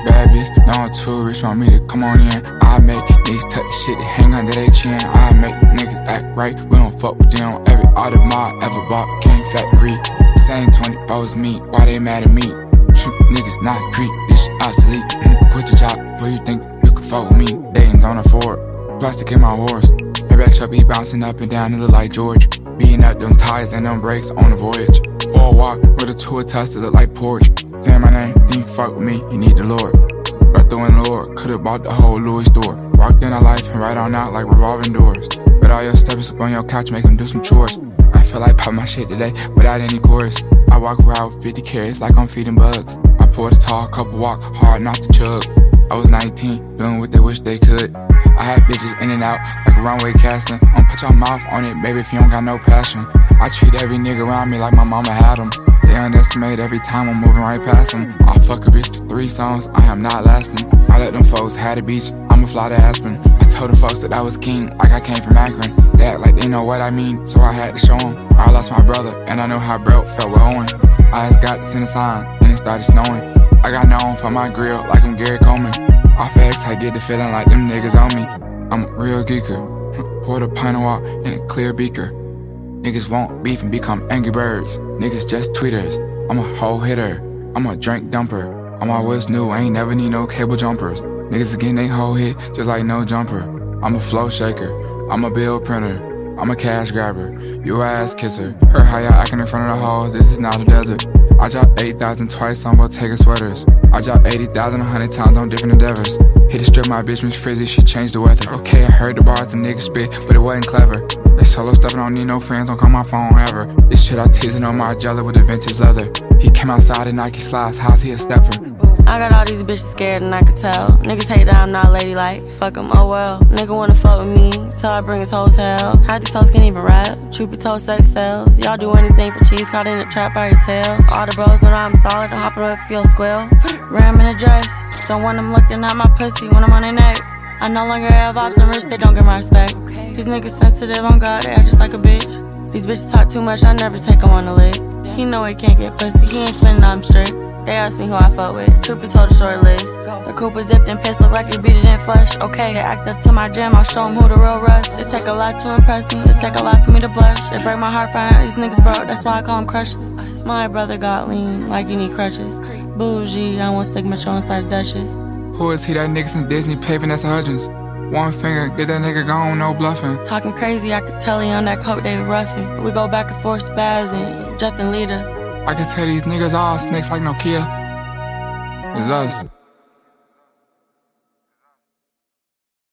Bad bitch, no tourist want me to come on in. I make niggas touch the shit that hang under their chin. I make niggas act right, we don't fuck with them. Every Audemars ever bought came factory. Same 24 as me, why they mad at me? Shoot, niggas not creep, this shit obsolete. Quit your job before you think you can fuck with me. Dating's on a Ford, plastic in my horse. Maybe I should be bouncing up and down, it look like George. Beating up them tires and them brakes on the voyage. Or a walk with a tour test that look like porch. Saying my name, then you fuck with me, you need the Lord. Right through in Lord, could've bought the whole Louis store. Walked in a life and right on out like revolving doors. But all your steppers up on your couch, make them do some chores. I feel like popping my shit today without any chorus. I walk around with 50 carats like I'm feeding bugs. I poured a tall cup of walk, hard not to chug. I was 19, doing what they wish they could. I had bitches in and out like a runway casting. Don't put your mouth on it, baby, if you don't got no passion. I treat every nigga around me like my mama had them. They underestimate every time I'm moving right past them. I fuck a bitch to 3 songs, I am not lasting. I let them folks have the beach, I'ma fly to Aspen. I told the folks that I was king, like I came from Akron. They act like they know what I mean, so I had to show them. I lost my brother, and I know how broke felt with Owen. I just got to send a sign, and it started snowing. I got known for my grill, like I'm Gary Coleman. Off X, I get the feeling like them niggas on me. I'm a real geeker. Pour the pint of water in a clear beaker. Niggas won't beef and become angry birds. Niggas just tweeters. I'm a whole hitter. I'm a drink dumper. I'm always new, I ain't never need no cable jumpers. Niggas getting they whole hit just like no jumper. I'm a flow shaker. I'm a bill printer. I'm a cash grabber. You a ass kisser. Heard how y'all acting in front of the halls. This is not a desert. I dropped 8,000 twice on Bottega sweaters. I dropped 80,000 100 times on different endeavors. Hit to strip my bitch Miss Frizzy, she changed the weather. Okay, I heard the bars the niggas spit, but it wasn't clever. They solo stuff, I don't need no friends, don't call my phone ever. This shit I teasing on my jelly with the vintage leather. He came outside in Nike slides, how's he a stepper? I got all these bitches scared and I can tell. Niggas hate that I'm not ladylike, fuck 'em, oh well. Nigga wanna fuck with me, till I bring his hotel. How these hoes can't even rap, truth be told sex sells. Y'all do anything for cheese, caught in the trap by your tail. All the bros know that I'm solid, don't hop it up if you'll squeal. Ram in a dress, don't want them looking at my pussy when I'm on their neck. I no longer have ops and rich, they don't get my respect. These niggas sensitive, on God, they act just like a bitch. These bitches talk too much, I never take 'em on the lick. He know he can't get pussy, he ain't spending, I'm strict. They ask me who I fuck with, truth be told a short list. The coupe is dipped in piss, look like he beat it in flesh. Okay, they act up to my jam, I'll show 'em who the real rust. It take a lot to impress me, it take a lot for me to blush. It break my heart finding out these niggas broke, that's why I call 'em crushes. My brother got lean, like you need crutches. Bougie, I want stick Metro inside the Duchess. Who is he, that nigga from Disney paving that's Hudgens? One finger, get that nigga gone, no bluffing. Talking crazy, I could tell he on that coke, David Ruffin. We go back and forth spazzing, Jeff and Lita. I can tell these niggas all snakes like Nokia. It's us.